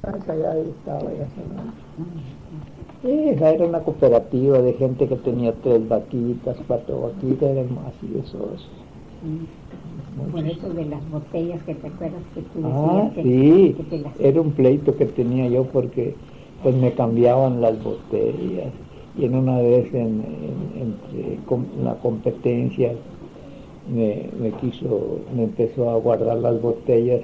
casa ya estaba ya cerrada. Esa era una cooperativa de gente que tenía 3 vaquitas, 4 vaquitas, eran más y esos. Por eso de las botellas que te acuerdas que tú Ah, decías sí, que te las... era un pleito que tenía yo porque pues me cambiaban las botellas y en una vez entre la competencia me empezó a guardar las botellas,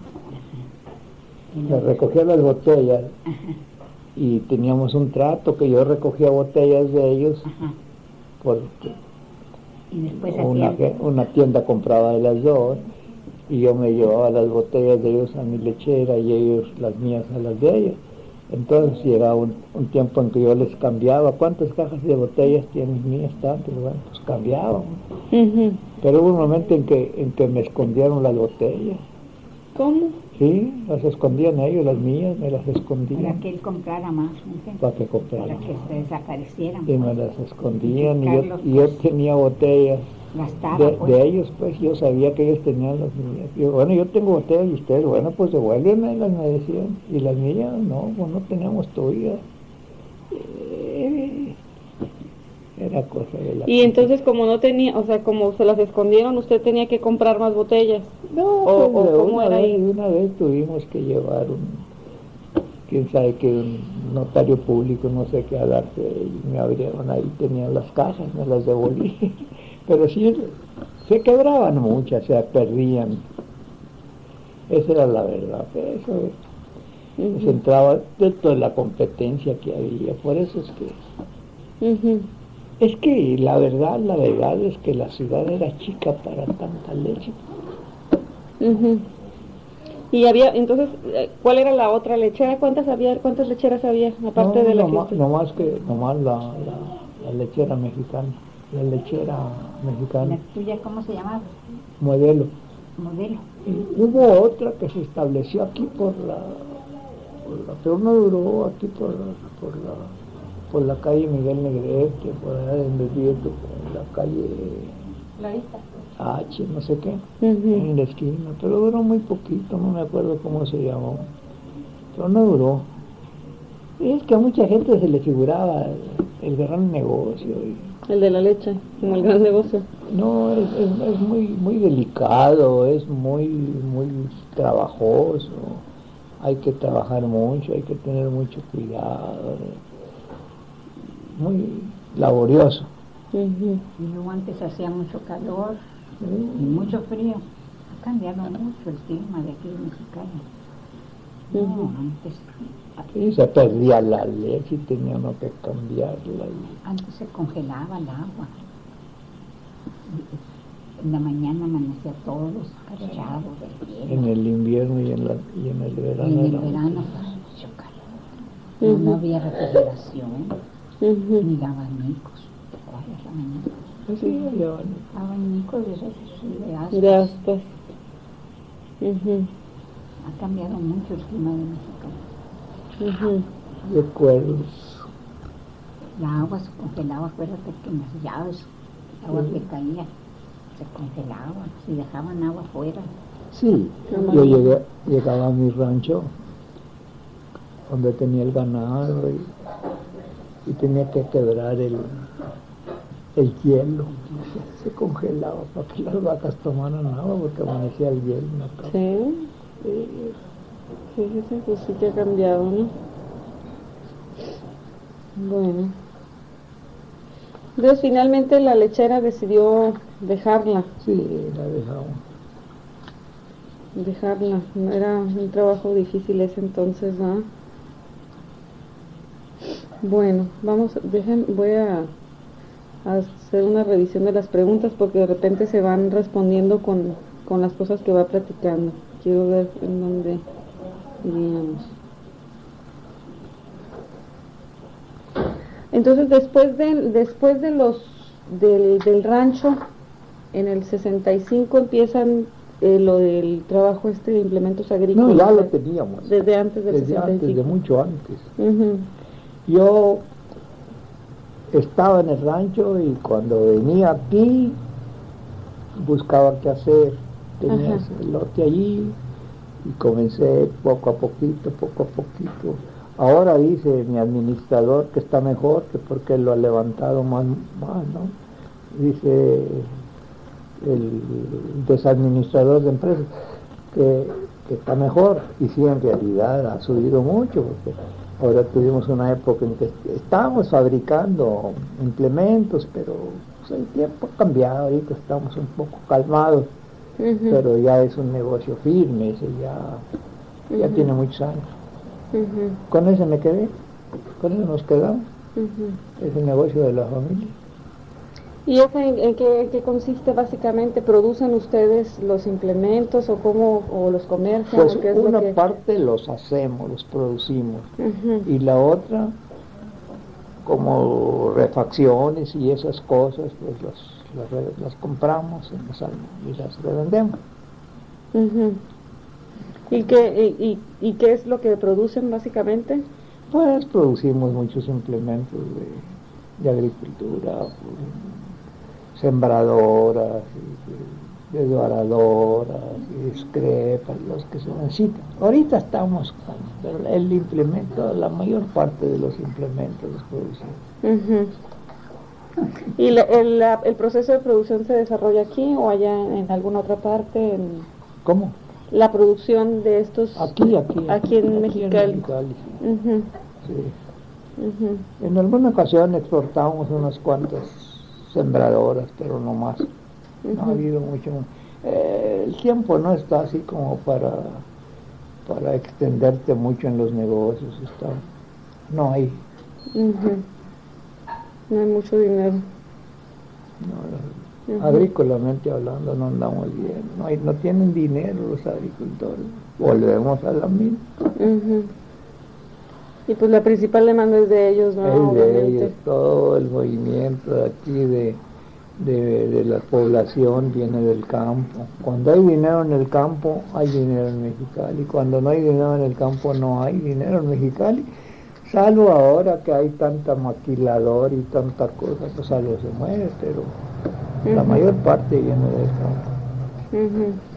me recogía las botellas. Ajá. Y teníamos un trato que yo recogía botellas de ellos. Ajá. Porque y después una tienda compraba de las dos y yo me llevaba las botellas de ellos a mi lechera y ellos las mías a las de ellos. Entonces llegaba un tiempo en que yo les cambiaba. ¿Cuántas cajas de botellas tienes mías? Tantas. Bueno, pues cambiábamos. Pero hubo un momento en que me escondieron las botellas. ¿Cómo? Sí, las escondían ellos, las mías, me las escondían. Para que él comprara más. Para que comprara más. Para que se desaparecieran. Y me las escondían y yo tenía botellas de ellos, pues yo sabía que ellos tenían las mías. Yo tengo botellas y ustedes, bueno, pues devuélvemelas, me decían. Y las mías, no, pues no teníamos todavía. Era cosa de la... Y entonces como no tenía, o sea, como se las escondieron, usted tenía que comprar más botellas. No, o pues ¿cómo era ahí? Una vez tuvimos que llevar quién sabe que un notario público, no sé qué, a darse, y me abrieron ahí, tenían las cajas, me las devolví. Pero sí, se quebraban muchas, se perdían. Esa era la verdad, eso se entraba dentro de la competencia que había, por eso es que... Es que la verdad es que la ciudad era chica para tanta leche. Y había, entonces, ¿cuál era la otra lechera? ¿Cuántas lecheras había, aparte de la que... Nomás la lechera mexicana. La lechera mexicana. ¿La tuya cómo se llamaba? Modelo. Y hubo otra que se estableció aquí pero no duró aquí por la calle Miguel Negrete, por allá donde vivo, por la calle H, no sé qué, en la esquina, pero duró muy poquito, no me acuerdo cómo se llamó, pero no duró. Y es que a mucha gente se le figuraba el gran negocio. El de la leche, como el gran negocio. No, es muy delicado, es muy trabajoso, hay que trabajar mucho, hay que tener mucho cuidado, muy laborioso. Y luego antes hacía mucho calor y mucho frío. Ha cambiado mucho el clima de aquí de Mexicali. No, antes... Y se perdía la leche y teníamos que cambiarla. Antes se congelaba el agua. En la mañana amanecía todos escarchados del hielo. En el invierno y en el verano. Y en el verano, mucho calor. No había refrigeración, ni abanicos. Sí, había abanicos de aspas. Ha cambiado mucho el clima de México. Recuerdos. La agua se congelaba, acuérdate que en las llaves, el agua que caía, se congelaba, si dejaban agua afuera. Sí, yo llegaba a mi rancho, donde tenía el ganado, y tenía que quebrar el hielo, se congelaba para que las vacas tomaran agua, porque amanecía el hielo en la casa. Sí, pues sí que ha cambiado, ¿no? Bueno. Entonces finalmente la lechera decidió dejarla. Sí, la dejamos. Dejarla, era un trabajo difícil ese entonces, ¿no? Bueno, voy a hacer una revisión de las preguntas porque de repente se van respondiendo con las cosas que va platicando. Quiero ver en dónde iríamos. Entonces después de del rancho, en el 65 empiezan lo del trabajo de implementos agrícolas. No, ya lo teníamos. Desde antes del 65. Desde mucho antes. Yo estaba en el rancho y cuando venía aquí buscaba qué hacer. Tenía ese lote allí y comencé poco a poquito, poco a poquito. Ahora dice mi administrador que está mejor, que porque lo ha levantado más, ¿no? Dice el desadministrador de empresas que está mejor, y sí, en realidad ha subido mucho, porque ahora tuvimos una época en que estábamos fabricando implementos, pero pues, el tiempo ha cambiado, ahorita estamos un poco calmados, pero ya es un negocio firme, ese ya tiene muchos años. Con ese me quedé, con eso nos quedamos, es el negocio de la familia. ¿Y eso en qué consiste básicamente? ¿Producen ustedes los implementos o cómo, o los comercian? Pues ¿o qué es una lo que... parte los hacemos, los producimos, y la otra, como refacciones y esas cosas, pues las compramos y las revendemos. ¿Y qué es lo que producen básicamente? Pues producimos muchos implementos de agricultura, sembradoras, desbaradoras, escrepas, los que se necesitan. Ahorita estamos con el implemento, la mayor parte de los implementos los producimos. ¿Y el proceso de producción se desarrolla aquí o allá en alguna otra parte? ¿Cómo? La producción de estos... Aquí en Mexicali. Sí. En alguna ocasión exportamos unas cuantas sembradoras, pero no más. No ha habido mucho. El tiempo no está así como para extenderte mucho en los negocios. No hay. No hay mucho dinero. Agrícolamente hablando no andamos bien. No tienen dinero los agricultores. Volvemos a la misma. Y pues la principal demanda es de ellos, ¿no? Es de ellos. Todo el movimiento de aquí de la población viene del campo. Cuando hay dinero en el campo, hay dinero en Mexicali. Cuando no hay dinero en el campo, no hay dinero en Mexicali. Salvo ahora que hay tanta maquiladora y tanta cosa, pues algo se mueve, pero la mayor parte viene del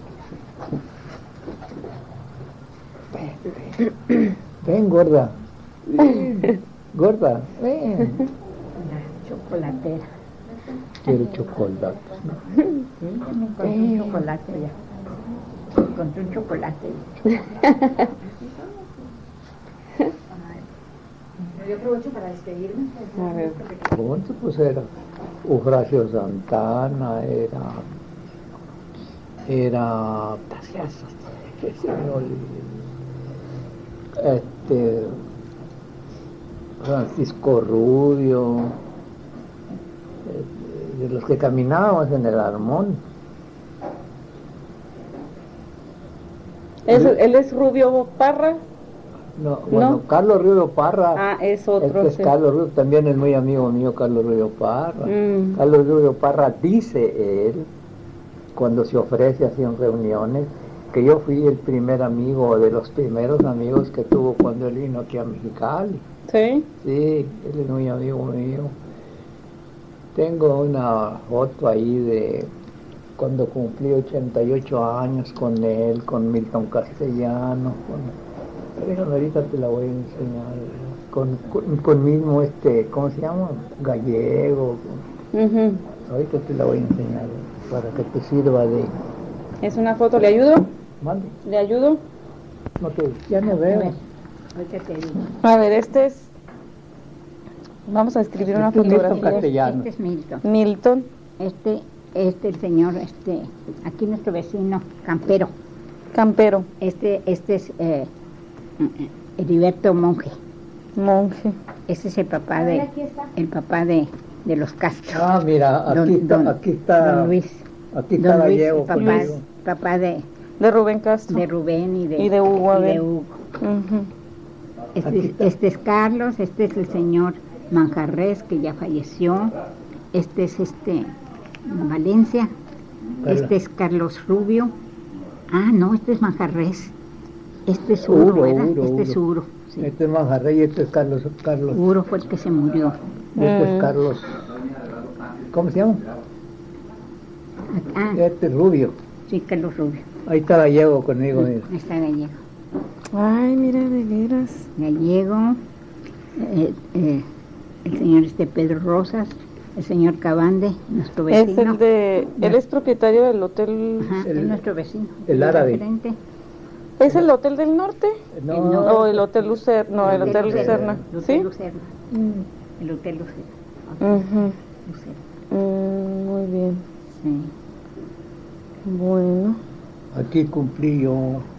campo. Ven, gorda. Gorda, ven. La chocolatera. Quiero chocolate. Sí, me encontré un chocolate ya. Encontré un chocolate. Yo aprovecho para despedirme. A ver. ¿Cuánto pues era? Eufrasio Santana, era que se me olvidó. Francisco Rubio, de los que caminábamos en el Armón. ¿Él es Rubio Parra? No, bueno, ¿no? Carlos Rubio Parra. Ah, es otro. Es Carlos Rubio, también es muy amigo mío, Carlos Rubio Parra. Carlos Rubio Parra dice él, cuando se ofrece así en reuniones, que yo fui el primer amigo, de los primeros amigos que tuvo cuando él vino aquí a Mexicali. ¿Sí? Sí, él es muy amigo mío. Tengo una foto ahí de cuando cumplí 88 años con él, con Milton Castellano, déjame, ahorita te la voy a enseñar, con mismo ¿cómo se llama? Gallego. Ahorita te la voy a enseñar para que te sirva de... ¿Es una foto? ¿Le ayudo? ¿Mande? ¿Le ayudo? No, ya no veo. A ver, este es... Vamos a escribir una fotografía. Este es Milton. Milton. El señor, aquí nuestro vecino, Campero. Campero. Este es Heriberto Monje. Este es el papá de los Castro. Ah, mira, aquí está Don Luis. Aquí está Gallego. Papá de Rubén Castro. De Rubén y de Hugo. Este es Carlos, este es el señor Manjarres, que ya falleció. Este es Valencia. Este es Carlos Rubio. Ah, no, este es Manjarres. Este es Uro, ¿verdad? Este es Uro. Sí. Este es Manjarres y este es Carlos. Uro fue el que se murió. Este es Carlos. ¿Cómo se llama? Este es Rubio. Sí, Carlos Rubio. Ahí está Gallego conmigo. Mira. Ahí está Gallego. Ay, mira, de veras. Gallego, el señor Pedro Rosas, el señor Cabande, nuestro vecino. Es el de... Él es propietario del hotel... Ajá, es nuestro vecino. El árabe. Gerente. ¿Es el Hotel del Norte? No, ¿O el Hotel Lucerna? No, el Hotel Lucerna. El ¿Sí? Hotel Lucerna. El Hotel Lucerna. Ujú. Lucerna. Muy bien. Sí. Bueno. aquí cumplí yo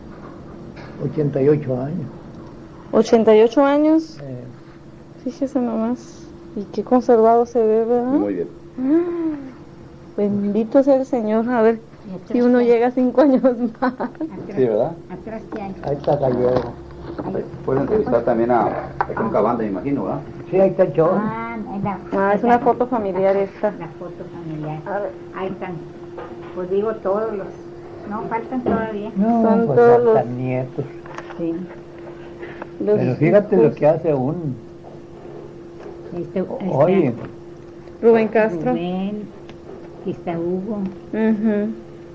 88 años. 88 años. Eh, Fíjese nomás. Y qué conservado se ve, ¿verdad? Muy bien. Bendito sea el Señor. A ver Y atrás si uno qué hay. llega 5 años más. Atrás, Sí, ¿verdad? Atrás que hay. ahí está Gallego. Puedes entrevistar también a Cabanda, me imagino, ¿verdad? Sí, ahí está el show. Es una foto familiar esta. La foto familiar. A ver. Ahí están. Pues digo todos los. No, faltan todavía. No, Son pues todos los- hasta nietos. Sí. Los Pero fíjate hijos. lo que hace un... Oye, Rubén Castro. Rubén, aquí está Hugo, Ujú.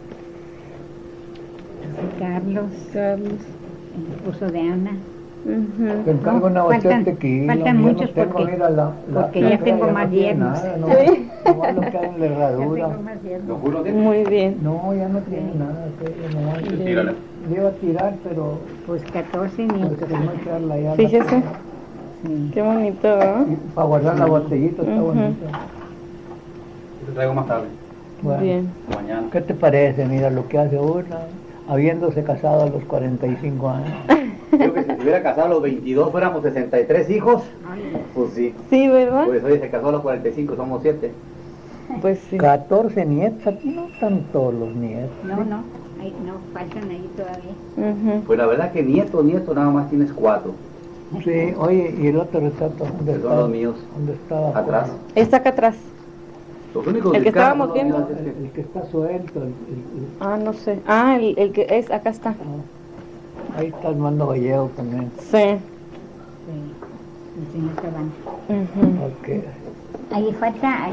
Carlos, Carlos. el esposo de Ana. Ujú. te encargo una faltan- botella de tequila. faltan yo no muchos tengo, porque- mira, porque ya tengo no más tiene yernos. nada, no, Sí. nomás lo que hay en la herradura. ¿Lo juro? ¿Tiene? Muy bien. No, ya no tiene nada, no. Tírale. Le iba a tirar, pero Pues 14 pues, nietos. que no echarla ya. Fíjese. Sí. Qué bonito, ¿verdad? Para guardar la botellita está Ujú. bonito. Te traigo más tarde, Bueno, Bien. mañana. ¿qué te parece? Mira lo que hace una, habiéndose casado a los 45 años. Creo que si se hubiera casado a los 22 fuéramos 63 hijos. Pues sí. Sí, ¿verdad? Pues oye, se casó a los 45, somos 7. Pues sí. 14 nietos, aquí no están todos los nietos. No, no, ahí, no, faltan ahí todavía. Ujú. Pues la verdad que nietos nada más tienes 4. Sí, oye, y el otro retrato, ¿dónde Que son está? los míos. ¿Dónde estaba? Atrás. Está acá atrás. Los únicos El que ubicados estábamos son los viendo. míos, es que- El que está suelto, Ah, no sé. Ah, el que es, acá está. ahí está Armando Gallego también. Sí. Sí, el señor Cabán. Ujú. Ok. Ahí falta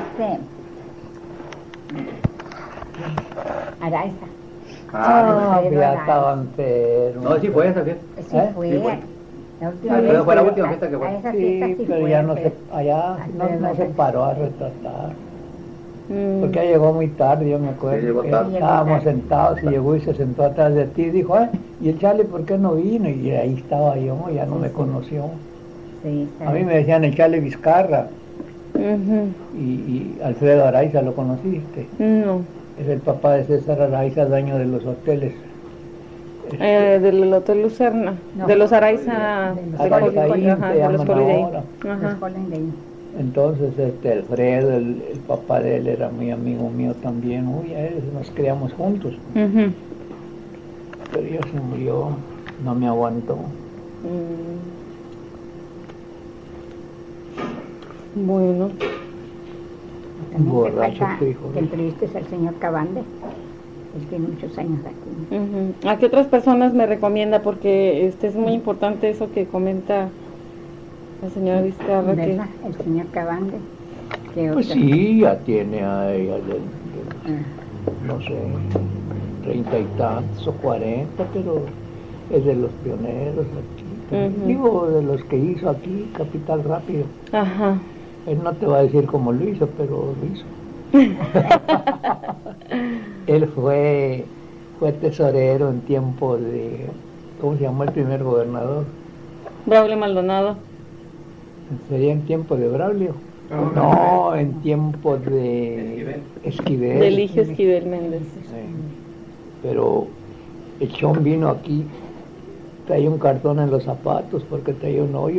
Araiza. Ah, Alfredo ya Araiza. estaba enfermo. No, sí fue esa fiesta. Sí ¿Eh? fue. Sí fue. La última Alfredo vez fue la que- última fiesta que fue. a esa Sí, fiesta sí pero fue, ya no se, Alfredo. allá no se Alfredo. paró a retratar. Mm. Porque ya llegó muy tarde, yo me acuerdo. Sí, llegó que tarde. estábamos sentados y llegó y se sentó atrás de ti y dijo, ay, ¿y el Charlie por qué no vino? Y ahí estaba yo, ya no me conoció. Sí, está A mí bien. me decían el Charlie Vizcarra Ujú. y Alfredo Araiza, ¿lo conociste? No. Es el papá de César Araiza, dueño de los hoteles. Del Hotel Lucerna. No. De los Araiza. De los del Araiza Holiday, Inn, ajá, se de los llaman Holiday. ahora. Ajá. Los Holiday. Entonces, Alfredo, el papá de él, era muy amigo mío también. Uy, a él nos criamos juntos. Ujú. Pero ya se murió, no me aguantó. Mm. Bueno. También te Borracho, falta tu hijo. que entrevistes al señor Cabande. Él tiene muchos años aquí. Ujú. ¿A qué otras personas me recomienda? Porque es muy importante eso que comenta la señora Vizcarra. Que... ¿Verdad? El señor Cabande. ¿Qué Pues otra? sí, ya tiene a ella, Ah, no sé, 30 y tantos o 40, pero es de los pioneros aquí. Ujú. Digo, de los que hizo aquí Capital Rápido. Ajá. Él no te va a decir cómo lo hizo, pero lo hizo. Él fue tesorero en tiempo de, ¿cómo se llamó el primer gobernador? Braulio Maldonado. ¿Sería en tiempo de Braulio? No, en tiempo de Esquivel. De Eligio Esquivel Méndez. Sí. Pero el Chon vino aquí, traía un cartón en los zapatos porque traía un hoyo.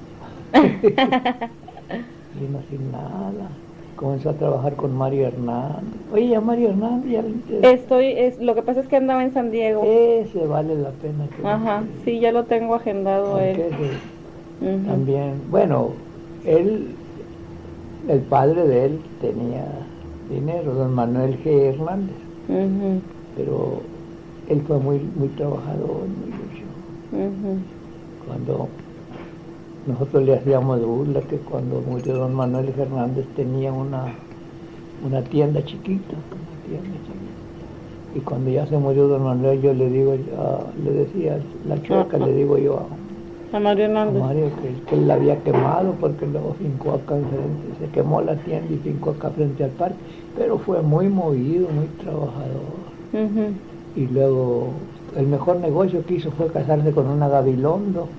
Vino sin nada. Comenzó a trabajar con Mario Hernández. Oye, a Mario Hernández ya le interesa. Lo que pasa es que andaba en San Diego. Ese vale la pena que Ajá, sí, ya lo tengo agendado a Aunque él. ese Ujú. también, bueno, él, el padre de él tenía dinero, don Manuel G. Hernández, Ujú. pero él fue muy trabajador, muy luchón. Ujú. Cuando nosotros le hacíamos burla que cuando murió don Manuel Fernández tenía una tienda chiquita, Y cuando ya se murió don Manuel, yo le digo, le decía, la chueca, le digo yo A Mario a Hernández. Mario que él la había quemado porque luego fincó acá enfrente, se quemó la tienda y fincó acá frente al parque, pero fue muy movido, muy trabajador. Ujú. Y luego el mejor negocio que hizo fue casarse con una Gabilondo,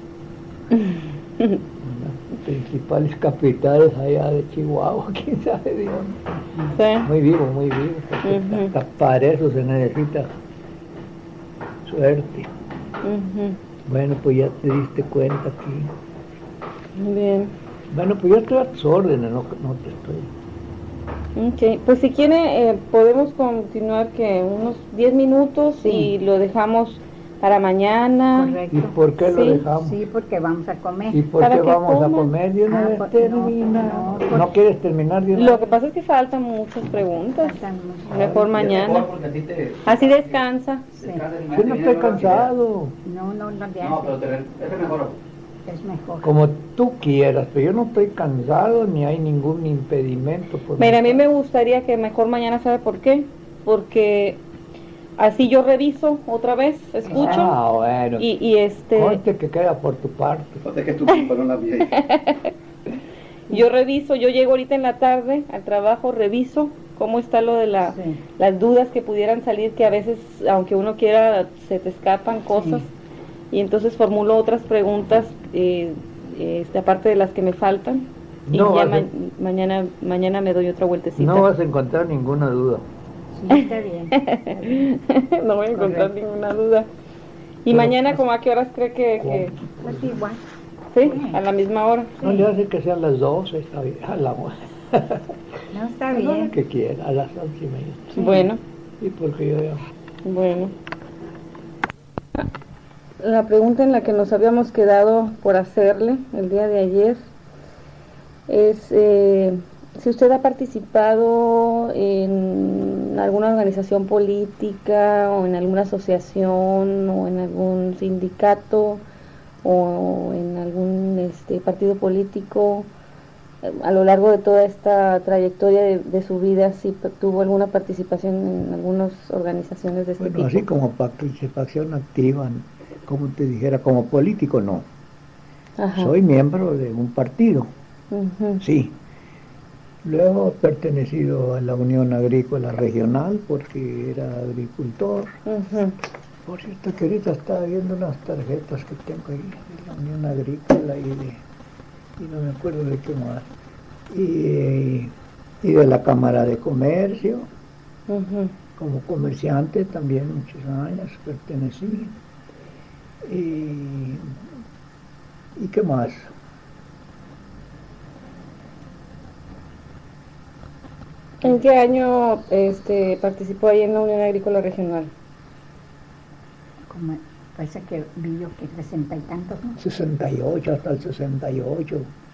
las principales capitales allá de Chihuahua, quién sabe de dónde. Sí. Muy vivo, porque Ujú. hasta para eso se necesita suerte. Ujú. Bueno, pues ya te diste cuenta aquí. Muy bien. Bueno, pues yo estoy a tus órdenes, no te estoy. Ok, pues si quiere podemos continuar que unos 10 minutos y lo dejamos para mañana. Correcto. ¿Y por qué lo Sí, dejamos? Sí, porque vamos a comer. ¿Y por Para qué que vamos a coman. comer? De una Ah, vez pues, termina. no, ¿No quieres terminar de una Lo vez? que pasa es que faltan muchas preguntas. Faltan muchas. Mejor mañana. Así descansa. Sí. Yo no estoy cansado. No le No, hace. pero ese mejor. Es mejor. Como tú quieras, pero yo no estoy cansado ni hay ningún impedimento. Por Mira, a mí mi me parte. gustaría que mejor mañana, ¿sabe por qué? Porque así yo reviso otra vez, escucho Ah, bueno. y Conste que queda por tu parte. Fíjate que es tu culpa, no la mía. yo reviso, yo llego ahorita en la tarde al trabajo, reviso cómo está lo de Sí. las dudas que pudieran salir, que a veces, aunque uno quiera, se te escapan cosas, y entonces formulo otras preguntas, aparte de las que me faltan, No y ya vas mañana me doy otra vueltecita. No vas a encontrar ninguna duda. Sí, está bien. No voy a encontrar Correcto. ninguna duda. Y Pero, mañana, ¿como a qué horas cree que Pues igual. sí? A la misma hora. No le hace que sean las 12, está bien. A la hora. No, está A la hora bien. que quiera, a las 11:30. Bueno, Sí, porque yo ya. bueno. La pregunta en la que nos habíamos quedado por hacerle el día de ayer es si usted ha participado en alguna organización política o en alguna asociación o en algún sindicato o en algún partido político a lo largo de toda esta trayectoria de su vida, si tuvo alguna participación en algunas organizaciones de este Bueno, tipo. así como participación activa, como te dijera, como político no. Ajá. Soy miembro de un partido, Ujú. sí. Luego he pertenecido a la Unión Agrícola Regional porque era agricultor. Ujú. Por cierto, que ahorita estaba viendo unas tarjetas que tengo ahí de la Unión Agrícola y no me acuerdo de qué más. Y de la Cámara de Comercio, Ujú. como comerciante también muchos años pertenecí. ¿Y qué más? ¿En qué año participó ahí en la Unión Agrícola Regional? Como parece que vi yo que 60 y tantos, ¿no? 68, hasta el 68.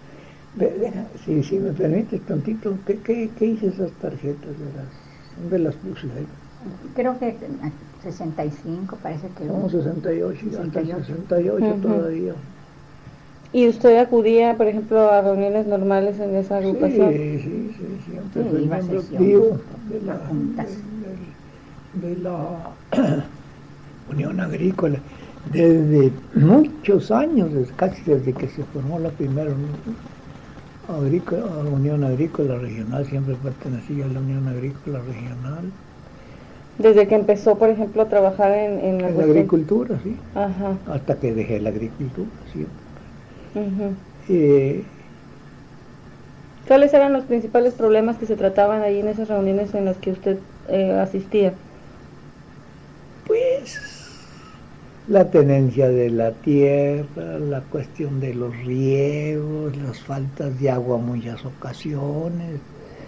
Si me permites tantito, ¿qué hice esas tarjetas? ¿Dónde las puse ahí? Creo que 65, parece que No, 68, hasta el 68. 68 Ujú. todavía. ¿Y usted acudía, por ejemplo, a reuniones normales en esa agrupación? Sí, siempre Sí, fui iba a miembro sesiones, vivo de a juntas. de la Unión Agrícola. Desde muchos años, casi desde que se formó la primera Unión Agrícola Regional, siempre pertenecía a la Unión Agrícola Regional. Desde que empezó, por ejemplo, a trabajar en la En la cuestión- agricultura, sí, Ajá. hasta que dejé la agricultura, siempre. Ujú. ¿Cuáles eran los principales problemas que se trataban ahí en esas reuniones en las que usted asistía? Pues la tenencia de la tierra, la cuestión de los riegos, las faltas de agua en muchas ocasiones,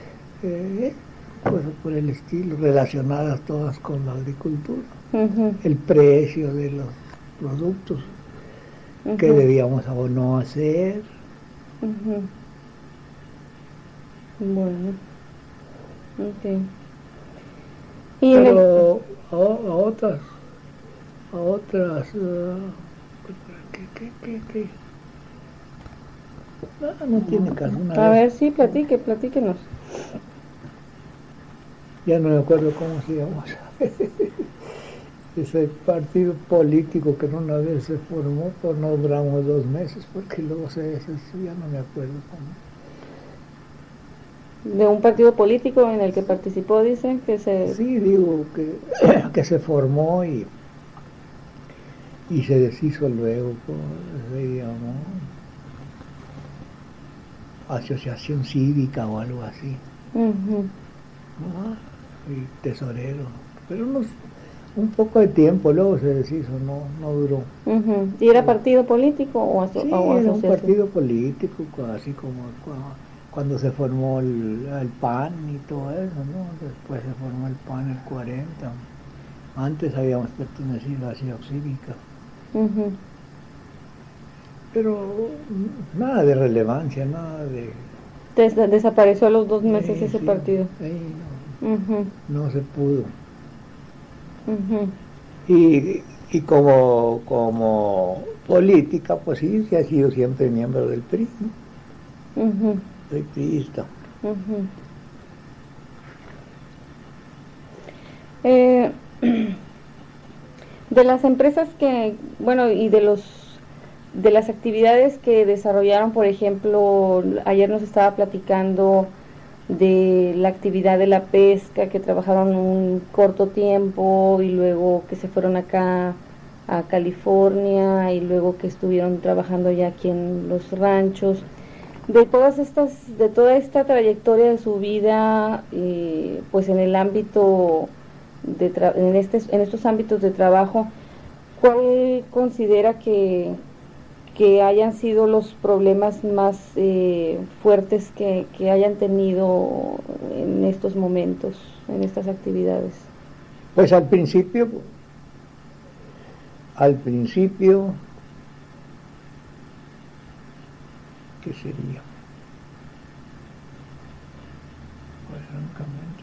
cosas por el estilo, relacionadas todas con la agricultura, Ujú. el precio de los productos que Ujú. debíamos o no hacer. Ujú. Bueno, ok. Y en el- Pero a otras, ¿qué? No tiene caso. a ver, sí, platíquenos. Ya no me acuerdo cómo se llama. Ese partido político que una vez se formó, pues no duramos 2 meses, porque luego ya no me acuerdo cómo. De un partido político en el que participó, dicen que se... Sí, digo que se formó y se deshizo luego, pues, se llamó Asociación Cívica o algo así. Ujú. Y tesorero, pero un poco de tiempo, luego se deshizo, no duró. Ujú. ¿Y era partido político o, Sí, o era un asociación? partido político, así como cuando se formó el PAN y todo eso, ¿no? Después se formó el PAN en el 40. Antes habíamos pertenecido a Ciudad Cívica, Ujú. pero nada de relevancia, nada de... Desapareció a los 2 meses ese sí, partido. ahí Ujú. no se pudo. Ujú. Y como política, pues sí ha sido siempre miembro del PRI, ¿no? Ujú. Soy priista. Ujú. Eh, de las empresas que, bueno, y de las actividades que desarrollaron, por ejemplo, ayer nos estaba platicando de la actividad de la pesca, que trabajaron un corto tiempo y luego que se fueron acá a California y luego que estuvieron trabajando ya aquí en los ranchos. De toda esta trayectoria de su vida, pues en el ámbito en estos ámbitos de trabajo, ¿cuál considera que hayan sido los problemas más fuertes que hayan tenido en estos momentos, en estas actividades? Pues al principio, ¿qué sería? Pues francamente,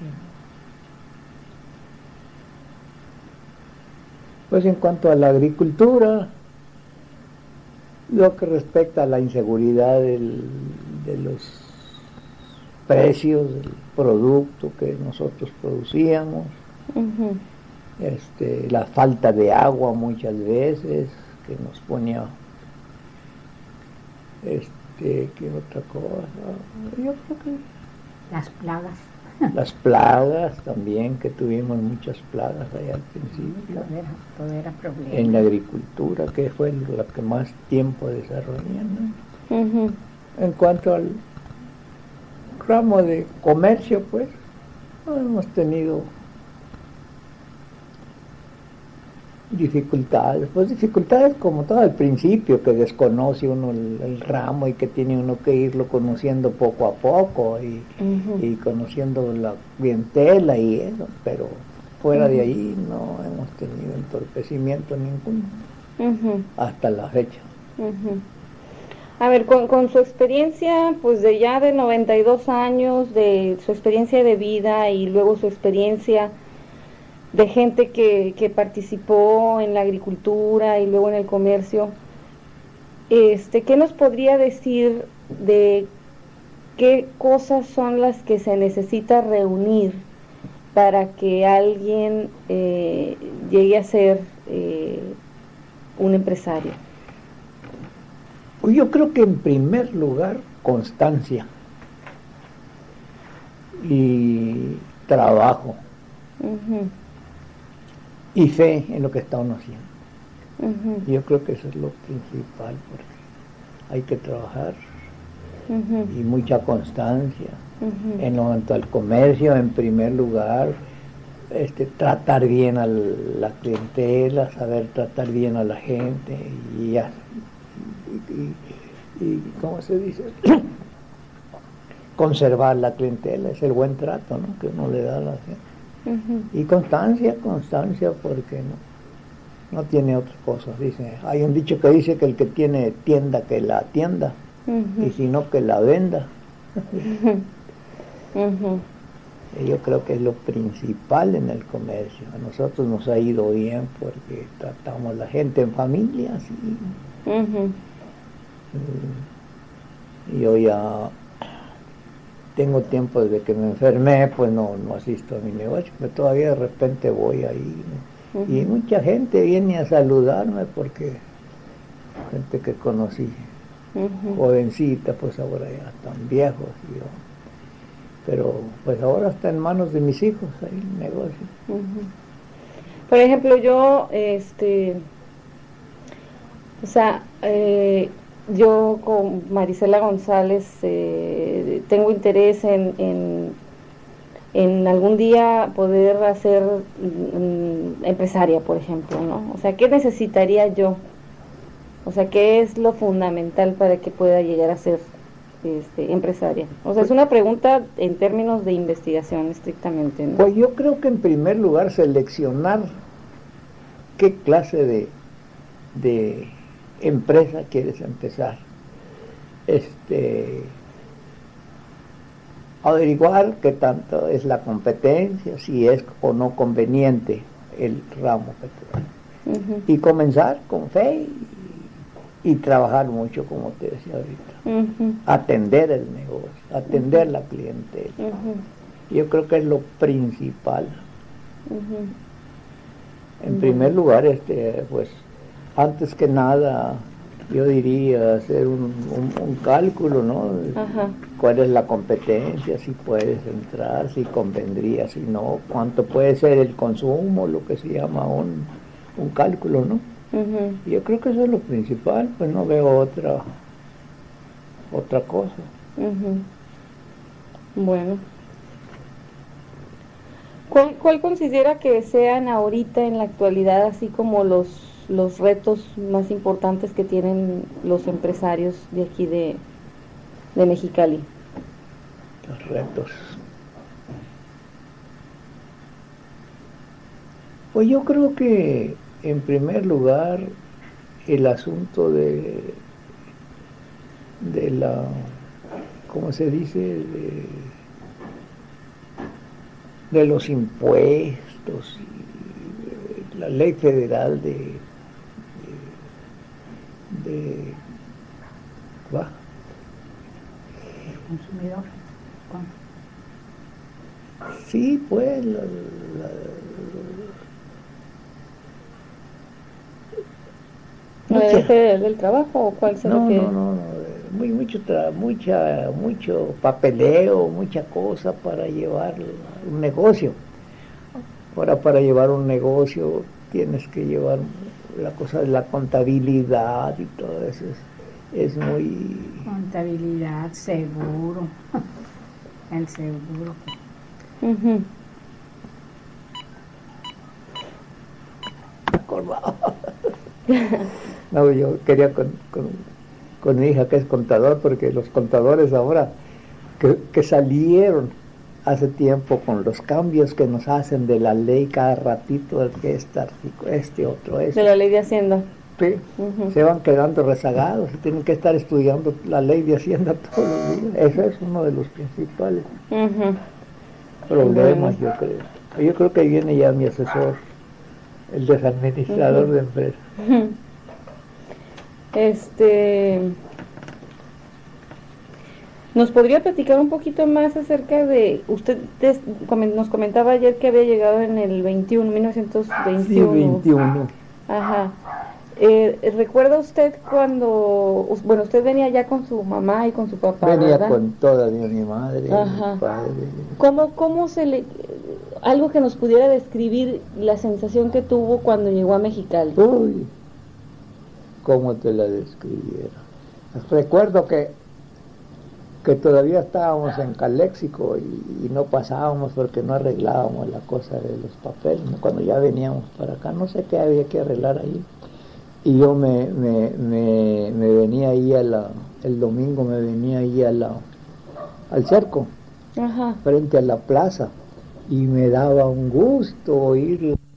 pues en cuanto a la agricultura, lo que respecta a la inseguridad de los precios del producto que nosotros producíamos, Uh-huh. La falta de agua muchas veces que nos ponía, ¿qué otra cosa? Yo creo que Las plagas, las plagas también, que tuvimos muchas plagas allá al principio. todo era problema. En la agricultura, que fue la que más tiempo desarrollé, ¿no? Uh-huh. En cuanto al ramo de comercio, pues, no hemos tenido dificultades como todo al principio, que desconoce uno el ramo y que tiene uno que irlo conociendo poco a poco y conociendo la clientela y eso, pero fuera de ahí no hemos tenido entorpecimiento ninguno hasta la fecha. A ver, con su experiencia, pues de 92 años, de su experiencia de vida y luego su experiencia de gente que participó en la agricultura y luego en el comercio, ¿qué nos podría decir de qué cosas son las que se necesita reunir para que alguien llegue a ser un empresario? Pues yo creo que en primer lugar constancia y trabajo y fe en lo que está uno haciendo. Yo creo que eso es lo principal, porque hay que trabajar y mucha constancia. En cuanto al comercio, en primer lugar, tratar bien a la clientela, saber tratar bien a la gente y ¿cómo se dice? Conservar la clientela, es el buen trato, ¿no?, que uno le da a la gente. Y constancia, porque no tiene otra cosa. Dice, hay un dicho que dice que el que tiene tienda que la atienda, y si no que la venda. Y yo creo que es lo principal en el comercio. A nosotros nos ha ido bien porque tratamos a la gente en familia, así. Yo ya tengo tiempo desde que me enfermé, pues no asisto a mi negocio, pero todavía de repente voy ahí, ¿no? Ujú. Y mucha gente viene a saludarme porque gente que conocí, Ujú. jovencita, pues ahora ya están viejos, y yo, pero pues ahora está en manos de mis hijos ahí el negocio. Ujú. Por ejemplo, yo, o sea, yo con Marisela González tengo interés en algún día poder hacer empresaria, por ejemplo, ¿no? O sea, ¿qué necesitaría yo? O sea, ¿qué es lo fundamental para que pueda llegar a ser empresaria? O sea, es una pregunta en términos de investigación estrictamente, ¿no? Pues yo creo que en primer lugar seleccionar qué clase de empresa quieres empezar. Averiguar qué tanto es la competencia, si es o no conveniente el ramo que te da. Ujú. Y comenzar con fe y trabajar mucho, como te decía ahorita. Ujú. Atender el negocio, atender la clientela. Ujú. Yo creo que es lo principal. Ujú. En primer lugar, pues, antes que nada, yo diría hacer un cálculo, ¿no? Ajá. ¿Cuál es la competencia? Si puedes entrar, si convendría, si no, cuánto puede ser el consumo, lo que se llama un cálculo, ¿no? Ujú. Yo creo que eso es lo principal, pues no veo otra cosa. Ujú. Bueno. ¿Cuál considera que sean ahorita en la actualidad así como los retos más importantes que tienen los empresarios de aquí de Mexicali? Los retos. Pues yo creo que en primer lugar el asunto de la, ¿cómo se dice? De los impuestos, y la ley federal ¿va? Consumidor. Sí, pues ¿La mucha- ley federal del trabajo o cuál será no, que...? no, mucho papeleo, mucha cosa para llevar un negocio. Ahora, para llevar un negocio tienes que llevar la cosa de la contabilidad y todo eso. Es muy... Contabilidad, seguro. El seguro. Ujú. acordaba. No, yo quería con mi hija que es contador, porque los contadores ahora que salieron hace tiempo con los cambios que nos hacen de la ley cada ratito, que otro, De la ley de Hacienda. sí, Ujú. se van quedando rezagados y tienen que estar estudiando la ley de Hacienda todos los días. Ese es uno de los principales Ujú. problemas, Bueno. yo creo. Yo creo que ahí viene ya mi asesor, el desadministrador de empresas. Ujú. ¿Nos podría platicar un poquito más acerca de, usted nos comentaba ayer que había llegado en el 1921? Sí, 21. Ajá. ¿Recuerda usted cuando, bueno, usted venía ya con su mamá y con su papá, Venía ¿verdad? con toda mi madre, Ajá. mi padre. ¿Cómo algo que nos pudiera describir la sensación que tuvo cuando llegó a Mexicali? Uy, cómo te la describiera. Recuerdo que todavía estábamos en Caléxico y no pasábamos porque no arreglábamos la cosa de los papeles, ¿no? Cuando ya veníamos para acá, no sé qué había que arreglar ahí. Y yo me venía ahí el domingo me venía ahí al cerco, Ajá. frente a la plaza, y me daba un gusto oír